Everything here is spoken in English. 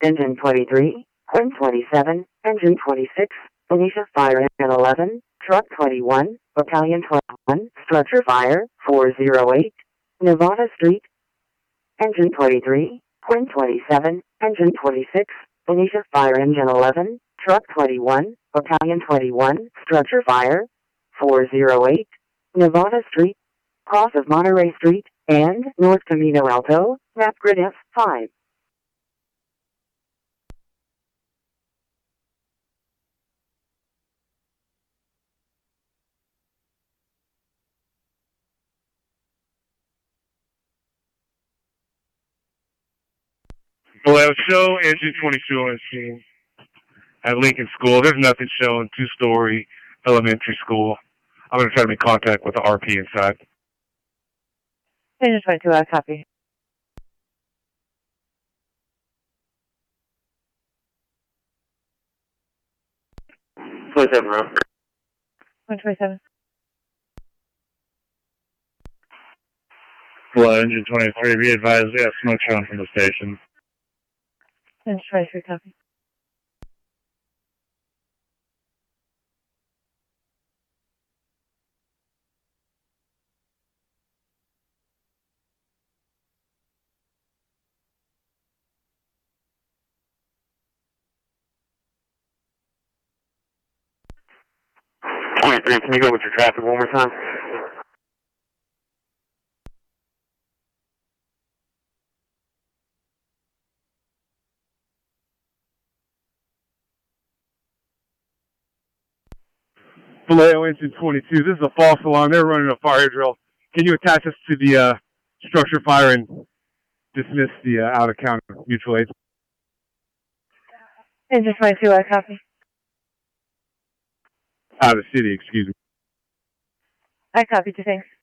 Engine 23, Quinn 27, Engine 26, Benicia Fire Engine 11, Truck 21, Battalion 21, Structure Fire 408, Nevada Street. Engine 23, Quinn 27, Engine 26, Benicia Fire Engine 11, Truck 21, Battalion 21, Structure Fire 408, Nevada Street, cross of Monterey Street, and North Camino Alto, map grid F5. Well, show Engine 22 on the scene at Lincoln School. There's nothing showing. Two-story elementary school. I'm going to try to make contact with the RP inside. Engine 22, I copy. 27, row. 127. Well, Engine 23, be advised, we have smoke showing from the station. Engine 23, copy. Can you go with your traffic one more time? Vallejo Engine 22, this is a false alarm. They're running a fire drill. Can you attach us to the structure fire and dismiss the out-of-counter mutual aid? Engine 22, I copy. Out of city, excuse me. I copy, thanks.